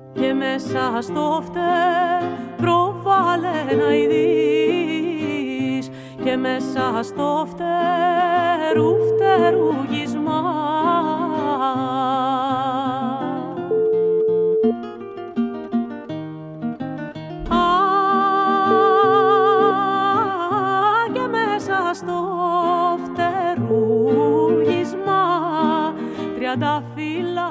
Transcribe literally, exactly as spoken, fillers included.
και μέσα στο φτερό βάλε να ειδείς και μέσα στο φτερού φτερούγισμα. Α, και μέσα στο φτερούγισμα τριάντα φύλλα